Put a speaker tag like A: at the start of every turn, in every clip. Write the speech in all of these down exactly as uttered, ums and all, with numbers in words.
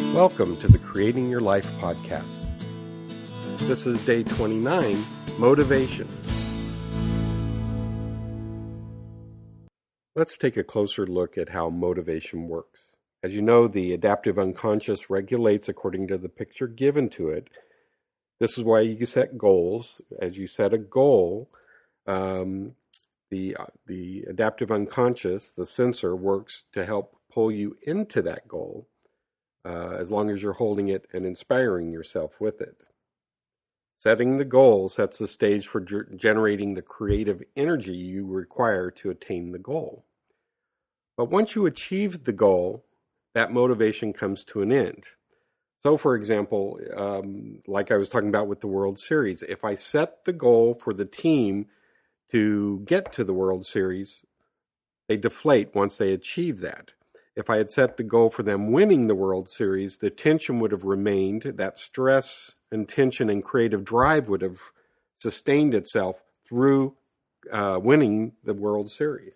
A: Welcome to the Creating Your Life podcast. This is day twenty-nine, Motivation. Let's take a closer look at how motivation works. As you know, the adaptive unconscious regulates according to the picture given to it. This is why you set goals. As you set a goal, um, the, uh, the adaptive unconscious, the sensor, works to help pull you into that goal. Uh, as long as you're holding it and inspiring yourself with it. Setting the goal sets the stage for ger- generating the creative energy you require to attain the goal. But once you achieve the goal, that motivation comes to an end. So, for example, um, like I was talking about with the World Series, if I set the goal for the team to get to the World Series, they deflate once they achieve that. If I had set the goal for them winning the World Series, the tension would have remained. That stress and tension and creative drive would have sustained itself through uh, winning the World Series.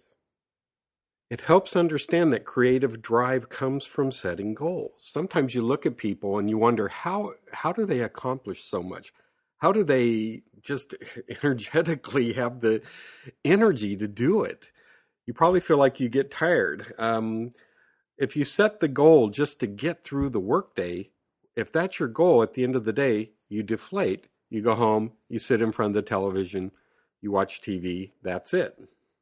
A: It helps understand that creative drive comes from setting goals. Sometimes you look at people and you wonder, how, how do they accomplish so much? How do they just energetically have the energy to do it? You probably feel like you get tired. Um, If you set the goal just to get through the workday, if that's your goal at the end of the day, you deflate. You go home, you sit in front of the television, you watch T V, that's it.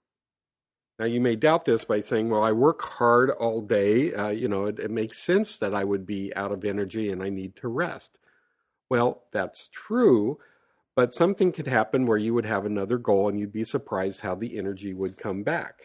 A: Now you may doubt this by saying, well, I work hard all day. Uh, you know, it, it makes sense that I would be out of energy and I need to rest. Well, that's true, but something could happen where you would have another goal and you'd be surprised how the energy would come back.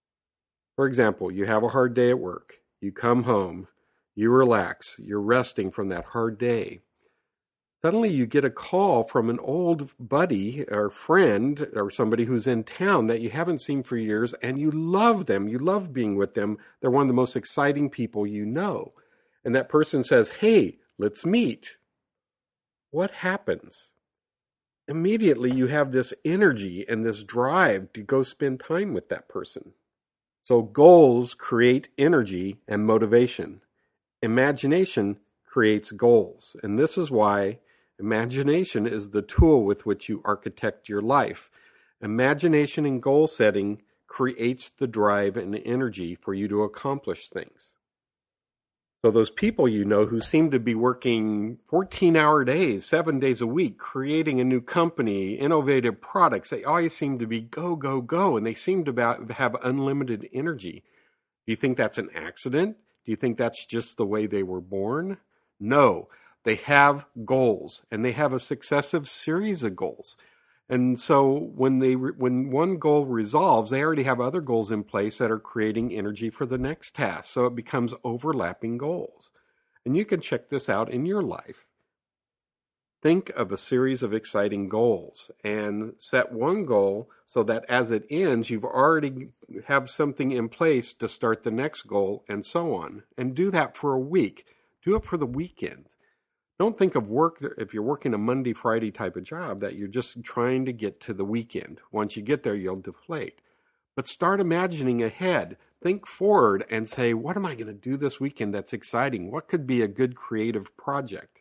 A: For example, you have a hard day at work, you come home, you relax, you're resting from that hard day. Suddenly you get a call from an old buddy or friend or somebody who's in town that you haven't seen for years, and you love them, you love being with them. They're one of the most exciting people you know. And that person says, hey, let's meet. What happens? Immediately you have this energy and this drive to go spend time with that person. So goals create energy and motivation. Imagination creates goals. And this is why imagination is the tool with which you architect your life. Imagination and goal setting creates the drive and energy for you to accomplish things. So those people you know who seem to be working fourteen-hour days, seven days a week, creating a new company, innovative products, they always seem to be go, go, go, and they seem to have unlimited energy. Do you think that's an accident? Do you think that's just the way they were born? No, they have goals, and they have a successive series of goals. And so when they when one goal resolves, they already have other goals in place that are creating energy for the next task. So it becomes overlapping goals. And you can check this out in your life. Think of a series of exciting goals and set one goal so that as it ends, you've already have something in place to start the next goal and so on. And do that for a week. Do it for the weekend. Don't think of work, if you're working a Monday, Friday type of job, that you're just trying to get to the weekend. Once you get there, you'll deflate. But start imagining ahead. Think forward and say, what am I going to do this weekend that's exciting? What could be a good creative project?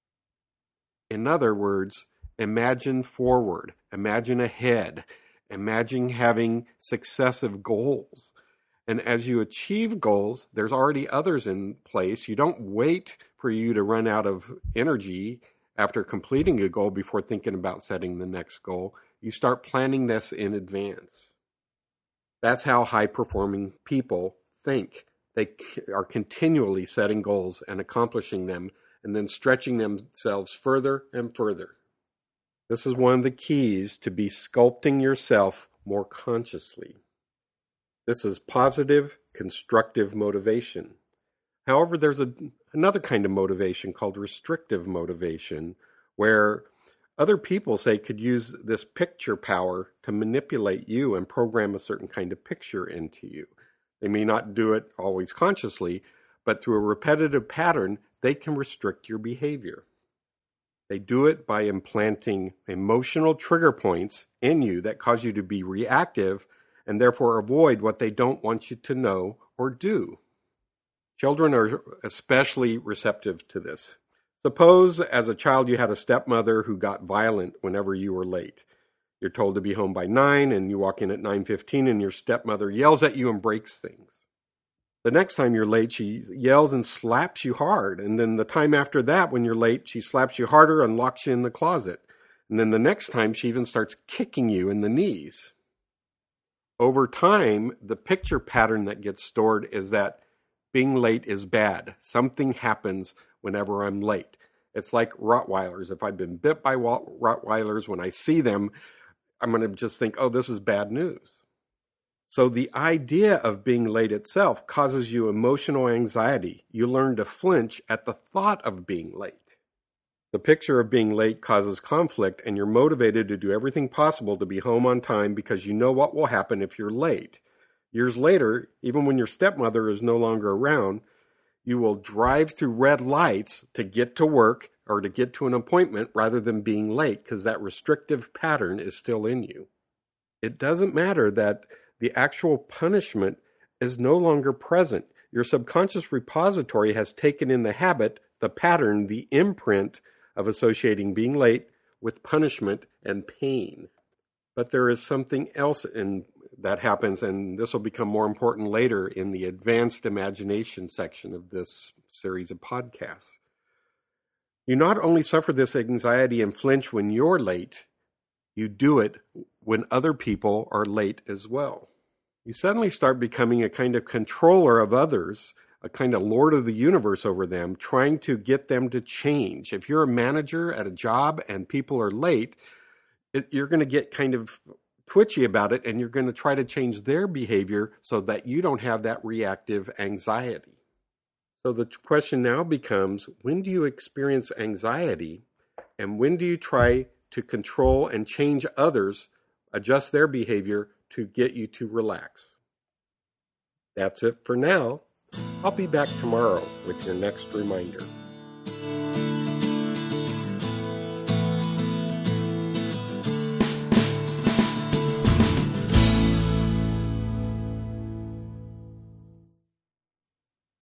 A: In other words, imagine forward. Imagine ahead. Imagine having successive goals. And as you achieve goals, there's already others in place. You don't wait for you to run out of energy after completing a goal before thinking about setting the next goal. You start planning this in advance. That's how high-performing people think. They are continually setting goals and accomplishing them and then stretching themselves further and further. This is one of the keys to be sculpting yourself more consciously. This is positive, constructive motivation. However, there's a, another kind of motivation called restrictive motivation, where other people, say, could use this picture power to manipulate you and program a certain kind of picture into you. They may not do it always consciously, but through a repetitive pattern, they can restrict your behavior. They do it by implanting emotional trigger points in you that cause you to be reactive and therefore avoid what they don't want you to know or do. Children are especially receptive to this. Suppose as a child you had a stepmother who got violent whenever you were late. You're told to be home by nine and you walk in at nine fifteen and your stepmother yells at you and breaks things. The next time you're late, she yells and slaps you hard. And then the time after that, when you're late, she slaps you harder and locks you in the closet. And then the next time, she even starts kicking you in the knees. Over time, the picture pattern that gets stored is that being late is bad. Something happens whenever I'm late. It's like Rottweilers. If I've been bit by Rottweilers, when I see them, I'm going to just think, oh, this is bad news. So the idea of being late itself causes you emotional anxiety. You learn to flinch at the thought of being late. The picture of being late causes conflict, and you're motivated to do everything possible to be home on time because you know what will happen if you're late. Years later, even when your stepmother is no longer around, you will drive through red lights to get to work or to get to an appointment rather than being late because that restrictive pattern is still in you. It doesn't matter that the actual punishment is no longer present. Your subconscious repository has taken in the habit, the pattern, the imprint of associating being late with punishment and pain. But there is something else in that happens, and this will become more important later in the advanced imagination section of this series of podcasts. You not only suffer this anxiety and flinch when you're late, you do it when other people are late as well. You suddenly start becoming a kind of controller of others, a kind of lord of the universe over them, trying to get them to change. If you're a manager at a job and people are late, it, you're going to get kind of twitchy about it, and you're going to try to change their behavior so that you don't have that reactive anxiety. So the question now becomes, when do you experience anxiety, and when do you try to control and change others, adjust their behavior to get you to relax? That's it for now. I'll be back tomorrow with your next reminder.